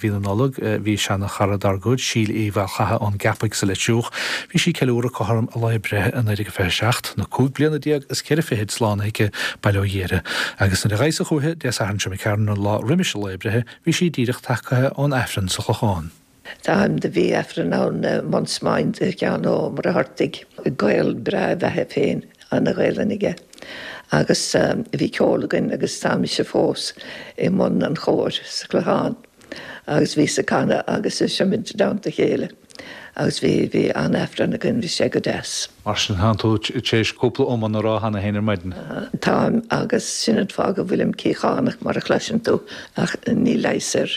bhíonolog bhí sena charadar síl í bhil chathe an gapaigh sa le siúch, bhí sí ceúra chom a leibrethe an 1956 na 2 bliana diaag is ceir fihead slánaige bailóhéire. Agus na reise chuthe de san se me cean an lá riimiise leibrethe, bhí sí díireach tacha an Efran sa chláán. Táim de bhí Efran an Monsmaint cean ó mar a hartig gail bre bheitthe féin an na gailanige. Agus bhí ceolagain agus táimi se fós I món an chóir sa chláán. Agus bhí sa canna agus is sem mynd dáanta chéile. Agus bhí an Efran a gyn bhí sé go des. Mar sin hantú tééis cúpla óman rá hana héanaar maidin. Táim agus sinad fága bhfuilm cíchanach mar a chleisin tú ach ní leiser.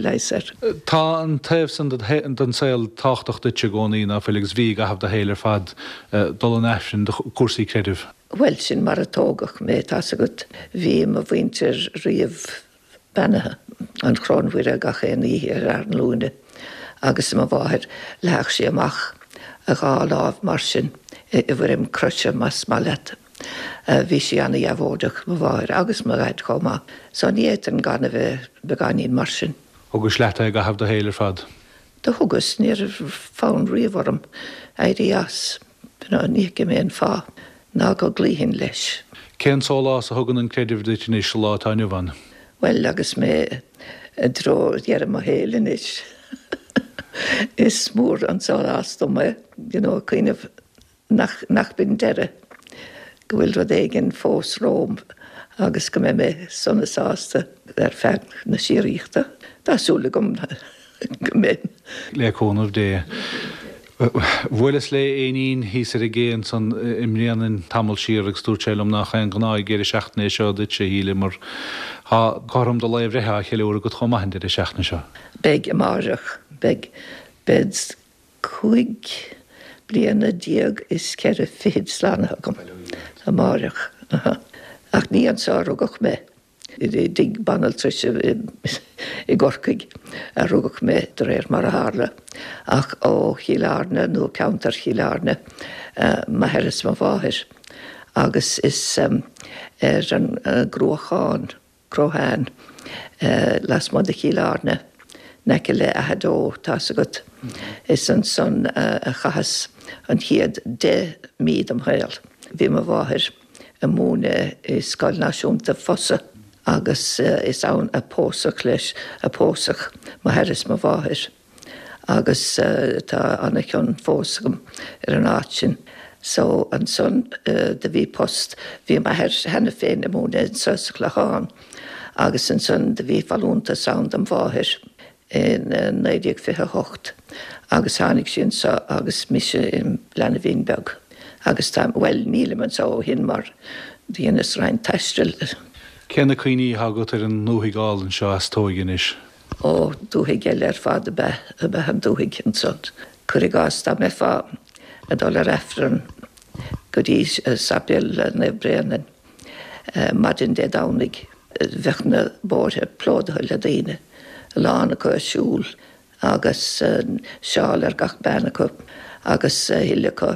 Tá an taobh san den saoil táchtach duite gcónaí na Felix bhí a hafh de héilear fad dul an Efran de cuasaí creidimh. Well sin mar a tógach mé tá a gut bhí a bhaintear riamh benathe an chránhuiire a gachéanaí ar an lúne. Agus má bháthir leach sé amach a gá láh mar sin I bhfuir cruise mas má let. Bhí sé anna dheabhóideach má bháthir agus má gaid chomá. Sa ní éan gan a bheith beganín mar sin. Agus leta a hafh de héilear fad? De thugus níor fáin riomhharm éirí as ní go mé fá ná go glíhinn leis. Cén sólás a thugann an creidimh duite níos lá táinne bhain? Well agus mé dró dhearm a héilin is. Is mór an sólás do mé, cuiineh nach bin deire. Go bhfuil rud éigen fós róm agus go mé sonna sásta ar fearn na síoríochta. Tásúla gom mé. Lécónmh dé. Bhuilas le éonín hís a géan san imríanaan tamil sír agus stúrtéilm nach an gnáid géir seachna seo duit sé híle mar há chom do leibhrethe cheúra go chomahin de seachna seo. Beg amárach, bed 5 bliana diaag is ceir fiid slána gom. Amárach. Ach ní an sá rugach mé. Dig banal trise I gorcaig a rugach mé réir mar a hála. Ach ó chiilearne nó counter chiilearne ma heras má bháthir. Agus is an grócháin las má de chiilearne nece le a hedó tá a gut. Is an son a chahas an chiad 10 míad am héal. Bhí má bháthir a múna I Scoil Náisiúnta Fossa. Agus is ann a pósach leis a pósach má heras má bháthir. Agus tá anna ceann fósagam ar an áit sin. So an son de bhí post bhí má hena féin a múna in sa chláán. Agus an son de bhí fallúnta sound am bháthir in 1958. Agus hánig sin sa agus mise in Blana Vínbeg. Agus tá well níleman sa ó hin mar dhéanas rein teistil. Céanna cuoine hagat ar an nuthaigáil seo as tóigin is? Ó dúthaig eile ar fad a bheith an dúthaig an sod. Curigás tá mé fá a dul ar Efran go dtí sabil na breanan. Madin de dánig bheithna bórthe plódathe le daine. Lána go siúl agus seáil ar gach bena go agus hiile go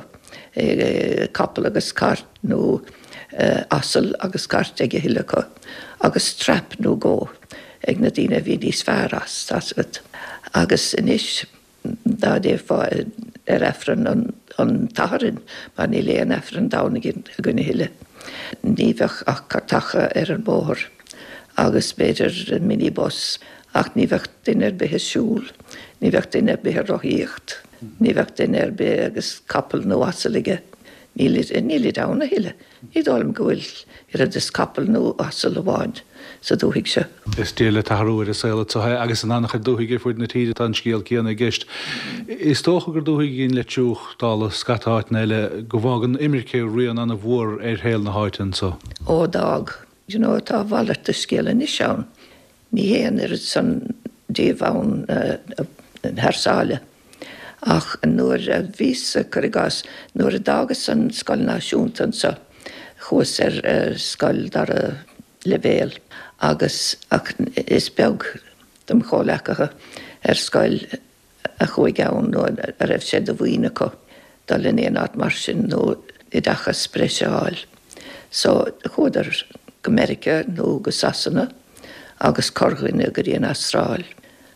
capal agus cart nó asal agus cart ag hiile go agus trap nó gó ag na daine bhí níos fearras agus inis dá dé fá ar Efran an taharin mar ní léon Efran dánig a gine hiile. Ní bheith ach cartacha ar an bóthir agus beidir minibus ach ní bheith duine bethe siúl, ní bheith duine bethe rothíocht, ní bheith duine be agus capal nó asalige. Níli dána hiile. Ní dám go bhfuil ar is capal nó asal bháin sa dúthaig se. Is déile tarúir a saoile tuthe agus an annach dúthaigh fuid na tíide an scéal céanna gist. Is tócha gur dúthaig gin le túch dála scatáit eile go bhágan imircé rion anna bhór ar héal na háitin so. Ó dag. Tá bhhailart a scéala ní seán. Ní héan ar san díomhán thsáile. Ach nuair a vís curigás, nuair a dagas an Scoil Náisiúnta sa chus ar scoil dar a levéal. Agus ach is beag dom chóleachacha ar scoil a chuig ann nó a raibh sé do bhuiine có. Dal in éonát mar sin nó I dachas spreiseáil. So chudar go America nó go Sasanna agus corghuine go dtíon Astráil.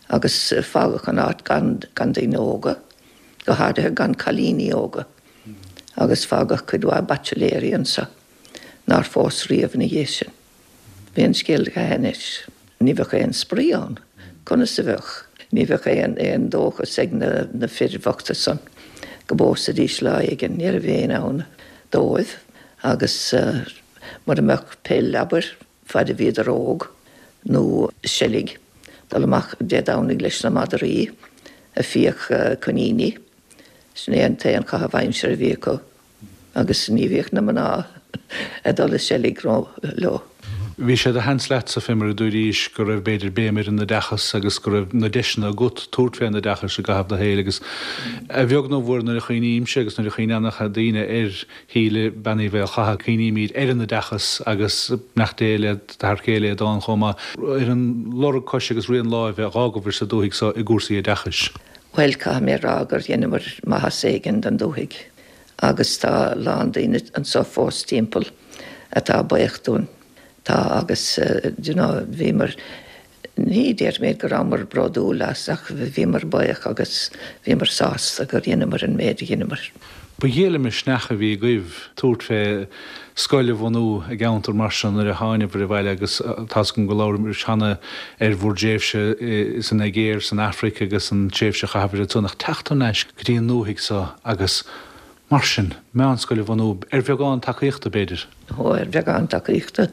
agus fágach an áit gan daoine óga, go háirithe gan chalíní óga, agus fágach chudhá bacheléiriansa, nar fós riamh na dhéisin. Bhíon scéalcha henis, ní bheadh éon spríán, chuna sa bheadh. Ní bheadh éon dóchas ag na firmhachta san, go bósa dís láigen, níor a bhéon ann dóibh, agus mar amach pell aber, fad a bhíad ar óg, nó selig, dal amach déadánig leis na madarí, a fíoch coníní, snéan taon chaha bhaimsear a bhíocha, agus ní bhíoch na maná a dal a selig lo. Bhí sé a hensleat sa fimar a dúiríis go raibh beidir béimir in na dechas agus go raibh na deisina gut túirtfé na dechas a gahab na héile agus a bheog nó bhór na chuoíimse agus na chuoineannach a daine híle benna bheith chaha chuoíimiid na dechas agus nach déile tar chéile dáin chomá an lora cos agus rion láh bheith ágahar sa dúigh sa i gúsaí a dechas. Well cá mé rágur dhéanamar maithas éigen den dúigh, agus tá lán daine an sa fós timppel atá baochtún. Tá agus, bhí mar ní déir méid go ramar brodú las ach bhí mar baoch agus bhí mar sás a gur dhéanamar an méid dhéanamar. Ba dhéile me snecha bhí goibh túirt fé scoile bhhanú a gceantar mar sin ar a háine bhar a bhile agus tas go láir mar sena bhór déobhse san Nigéir, san Africa agus an téobhse chahabhar a túnach teachtanéis go dtíon nóigh sa agus mar sin me an scoile bhhanú bheagán takeíochta beidir. Bheagán takeíochta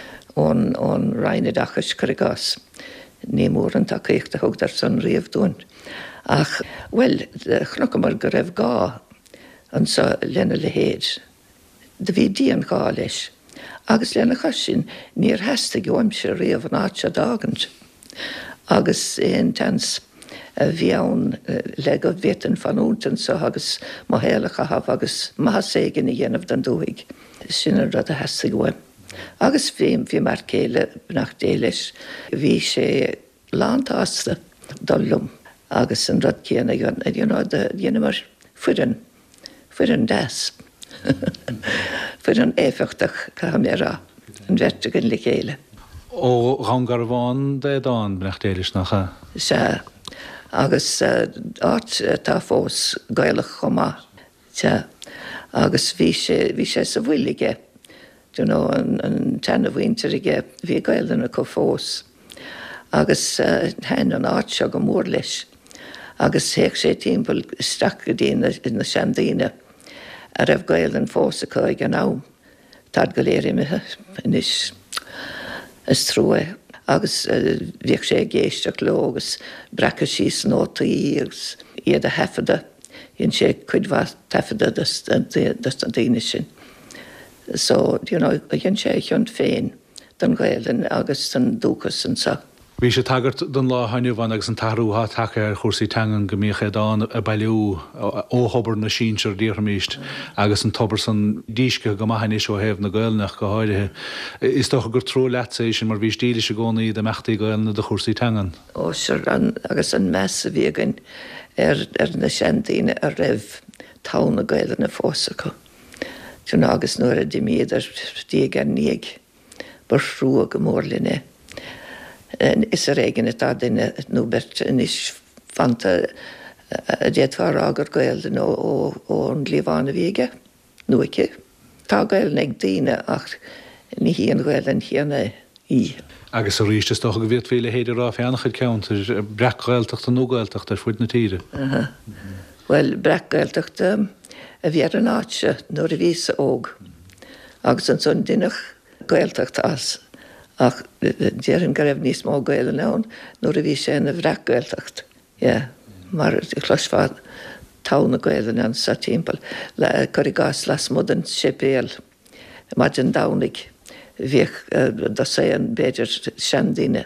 ón reinine dachas chuigás. Ní mór an takeíochta thugtar san riamhdún. Ach, well, chnocha mar go raibh gá an sa lena le héad. De bhí díon gá leis. Agus lena chasin níor heasta goimse riamh an áit a dágant. Agus éon tans bhí ann le go bhétan fanúntan sa agus má héalacha haf agus maithas éigen i dhéanamh den dúigh. Sinna rud a heasta goim. Agus bhí mar céile nach déiles, bhí sé lántáasta dollum agus an rud céanna dhéanamar fuiran deas. Fuiran éfechtach cha mé rá an bheirtegan le chéile. Ó rangar bháin déadáin nach déiles nach Se agus áit tá fós gaiilech chomá. Se agus bhí sé sa bhuilige. An tena bhainteige bhí gaiilena go fós. Agus hen an áit se go mór leis. Agus héic sé timppel strac go dtíine na seandaine a raibh gaiilen fós a chuig an nám. Tad go léirimithe is trúe. Agus bhíoh sé géisteach le agus brecha síos nótaí agus iad a hefada. Híonn sé chuidhá tefada das an daine sin. So, híonn sé chun féin don gaiilen agus an dúchas an sa. Bhí sé tagart don láthaniu bhain agus an tarútha take ar chósaí teangan go míocha dáin a bailú óhobar na sínsir díormíist agus an tobar san díisce go maithaine seo héamh na gailnach go háirithe. Is tócha gur trú leatsa sin mar bhí stíle se gcónaí de meachtaí gailna de chósaí teangan. Ó seir agus an measa bhígan ar na seandaine a raibh tána gaiilena fósacha. Agus nuair a dimiad ar díag an níag bar shrúa go mórlinne. Is a réigen tá duine nó bert is fanta a déadhar agur gailden ó an glíomhána bhíige, nuaice. Tá gail ag daine ach ní híon gailen chéanna í. Agus a ríiste tócha go bhíad féile héidir rá féannachid ceantar breachgailteach a nógailteach ar fuid na tíre. Well, breachgailteach a bhí ar an áitse nuair a bhísa óg. Agus an son duineach gailteach as. Ach, déireann go raibh níos mó gaile nán, nuair a bhí sé na bhreachgailteacht. Mar chluisfád tána gaile an sa timppel le chuigás las mud an sibéal. Maid an dánig bhíoh da sé an béidir seandaine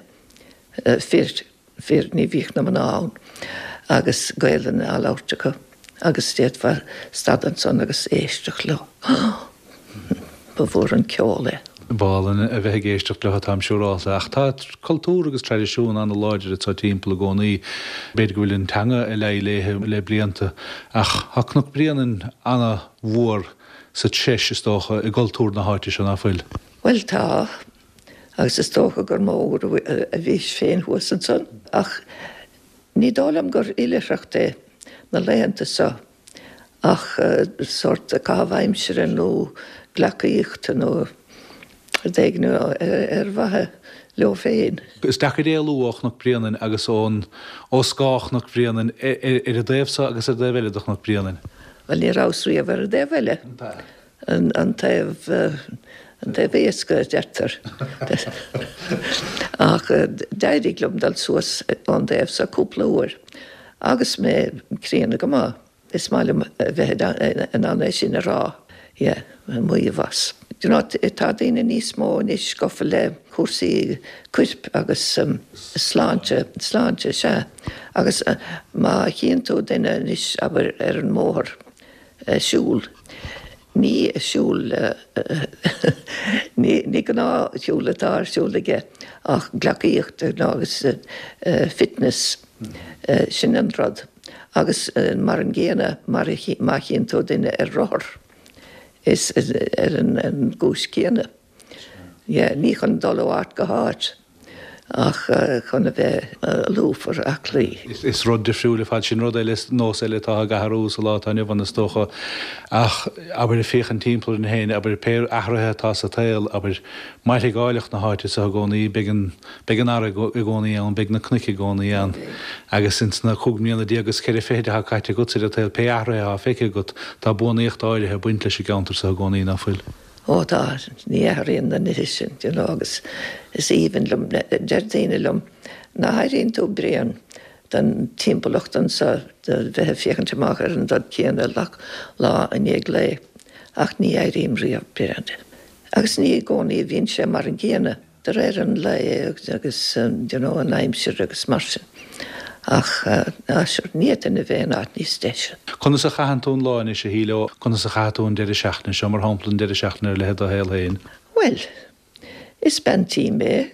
fir ní bhíoh na an án agus gailen a láirtecha agus déadhar stadan son agus éisteach le. Ba bhór an ceála. Bálan a bheith géisteach le tam siúrása ach tá cultúr agus tradiisiún an láidir atá timppla gcónaí beidir go bhfuil an teanga i léthe le blianta ach hacnach blianaan anna mhór sa tseis is tócha i gcultúr na háite se náfuil. Well tá agus is tócha gur mór a bhís féin huas an son ach Ní dálam gur ileireacht é na léanta sa ach sort a cáhhaimsere nó ghlacaíochta nó déaghnú bhathe leo féin. Is da dé luach nach brianan agus ón scách nach brianan a déobhsa agus a déhheileach nach brianan. Well ní rásríomh ar a déhheile an taobh éasca deirtar. Ach deidiglum dal suas an déobhsa cúpla uair. Agus mé críanna go má. Is máilm bheith an anna sin a rá, muí bhas. Tá daine níos mó níos scofa le cuasaí cuirp agus sláinte se. Agus má chéan tú daine níos aber ar an mór siúl. Ní siúl ní go ná siúla tá siúlaige ach ghlacaíocht agus fitness sin an rod. Agus mar an ggéana mar chéan tú daine ar rothir. Is an gúis céanna. Ní chun dul áit go háit ach chun a bheith lúfar aclaí. Is rud defriúla fad sin rud eile nós eile tá gaharús a lá tá nebhan na stocha ach aber féchan timppla in héine aber péir ahrathe tá sa tail aber maithe gáileach na háite sa gcónaí began ara i gcónaí an beg na cnici gcónaí an agus sin na chuгмíanna díagus ceir féide ha caiite go a tail pe ahrathe a féice go tá bunaíocht áirithe buinte sé gantar sa gcónaí na fuil. Tá ní aíon na sin agus is íhanlum deirdainelum na hairíonn tú brian den timpplaachtan sa bheitthe féchanteach ar an dad céanna lá a néag lé ach ní éiríon riamh briande. Agus ní gcónaí bhíonn sé mar an ggéana de réir an lé agus an aimsir agus mar sin. Ach seir níiad in a bhéin áit níos déise. Chuna sa chahanún láin is a híle chuna sa chaún deidir seachna se mar hamplan deidir seachna le a héil héin. Well, is bentí mé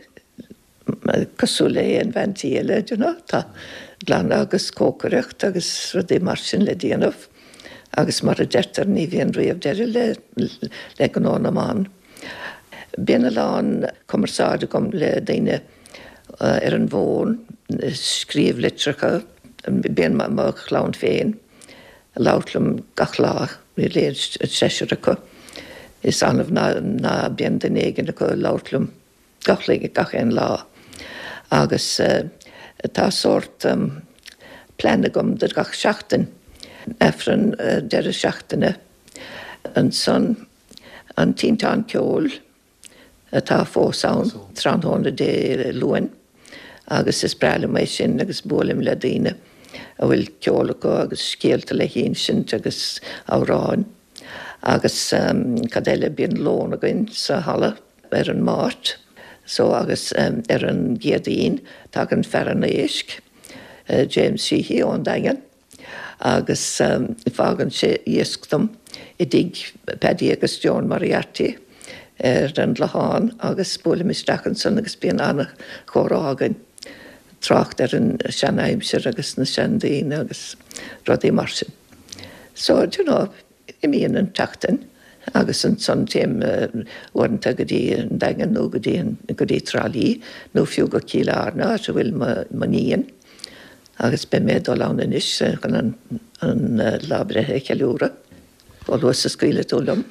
cosú lé an ventíile tá glan agus cócareacht agus rudí mar sin le déanamh agus mar a deirtar ní bhíon riamh deidir le gnána amán. Bíanna lán cumarsáide gom le daine ar an bhón scríomh litreacha bíon má chlán féin láutlam gach lá i léir seisiir acu. Is anmh ná bíon den éigen acu láutlam gach léige gach an lá. Agus tá sort planagum de gach seachtain efran deire seachtaine an son an tíntán ceol tá fósán tránthóna dé luin agus is breala mé sin agus bólim le daine a bhfuil ceolacha agus scéalta le híon sin agus áráin agus cadéile bíon lón againn sa hala ar an máirt so agus ar an géadaín tá an feran éisc James Sheehy ón dagan agus fágan sé iasctam I dig Paddy agus John Moriarty an leháin agus bólim isteachchan san agus bíon anna chórágan trácht ar an seanaimsir agus na seandaín agus rudí mar sin. So, I míon an teachtain agus an son téim uanta go dtí an dagan nó go dtí trálí nó fiú go cíleárna se bhfuil ma níon agus be mé dó lána is gan an lábrethe ceúra ó luas a scuile túlam.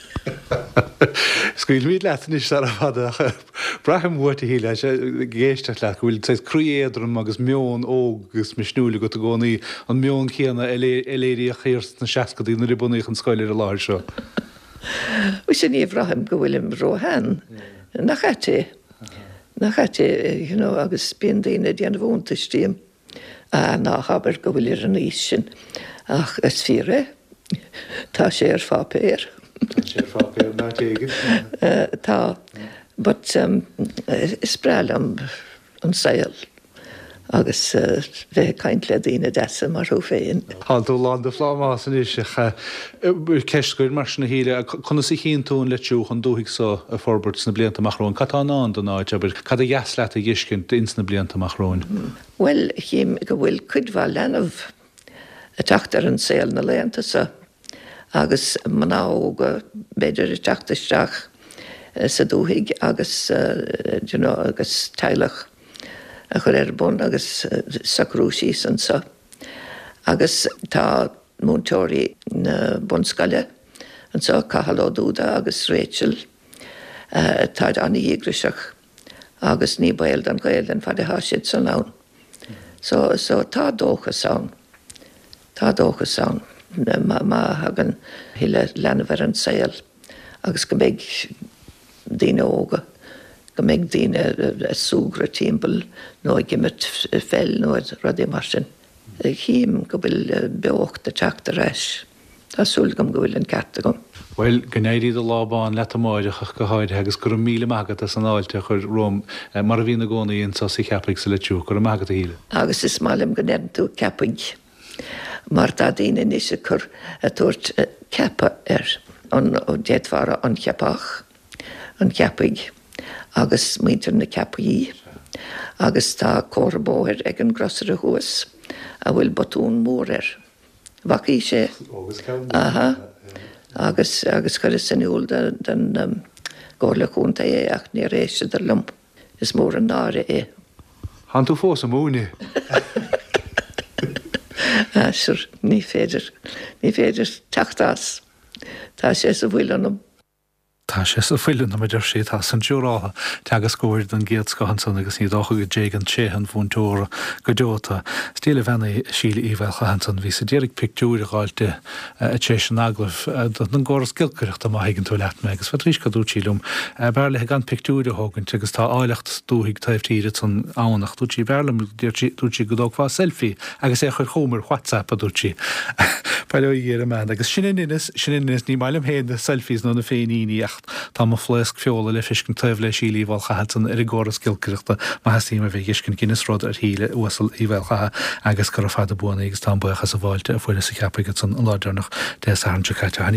Scuil míad leatan is ar a fada bracham mhuairta híle géisteach le bhfuil teid cruéadrum agus meón ógus me snúla go a gcónaí an meón chéanna éléirí a chéirt na seacaí na ribunnaíoch an scoilir a láir seo. Bhui sin níomh raham go bhfuilim róhan nach chaite agus bíon daine déanamh úntaistíim ná habair go bhfuil an níos sin ach is fíre tá sé ar fápéir. Tá, but is breal an saoil agus bheith caint le daine deasa mar ó féin. Háú lá de flámásan is ceiscuir mar na híle chuna sa chéon tún le túúch an dúigh sa a forbert na blianta amachróin. Catá ná an áid aber cad a gheas le a dhiscint ins na blianta amachróin. Well, chéim go bhfuil cuidhá lenamh a teachtar an saoil na léanta sa agus maná go beidir teachtaisteach sa dúthaigh agus agus teilech a chur bun agus sacrúsí san sa. Agus tá múntóirí na bunscaile an sa Cahalódúda agus Rachel tá anna ígriseach agus ní bail an gael an fad háisiid san lán. So tá dóchas an. Tá dóchas an. Má hagan hile lenver an saoil agus go méid daoine óga, go méid daoine súgra timppel nó gimmet fell nó rudí mar sin. Chím go bhfuil beocht a teachta reis. Tásúlgam go bhfuil an cata gom. Well, gnéirí a lábáin le máideach go háide agus gur míle magad as an áilte chur rom mar a bhína gcóna íon sa sí cepaigh sa leú gur magad a híle. Agus is málim go nean tú cepaigh. Mar tá daoine níos chur a dúirt cepa an déadmhara an ceapach, an cepaigh, agus muintear na cepaí, agus tá córbóir ag an grosar a thuas a bhfuil botún mór Bhacaí sé. Aha. Agus chur is sanúil den gcóirleachúnta ach ní rééis idir lum. Is mór an náire Han tú fós am múni? Sure, ní féidir teachtas. Tá sé sa bhfuil anm. Tá sé sa bhfuilin am idir sé tá san dúrátha teagas scóir den géad scahan san agus ní dácha go dégan séhan fúntóra go deota. Stíle bhena síle íhheilcha hansan hí sa déirigh pictúir gáilte a tééis an aglah an gáras gilcaireacht am haigann tú leat me agus fa trís go dútílumm. Bearla gan pictúir hágann agus tá áilecht dúigh taobhtíre san ánach dútí bearlam dútí go dóghá selfie agus é chur chomar WhatsApp a dútí. Peile dhéar me agus sin ní mailim héad selfies nó na féiníach tá má flesk fiola le fiscin taobh le sílí bhilchahan ar ggóras gilcaireachta má hasí a bheith iscin Guinness rud ar híle uasal í bhilchathe agus gur fada buna agus tá buchas a bháilte a fuile sa ceappaigh san an láidirnach de san chaite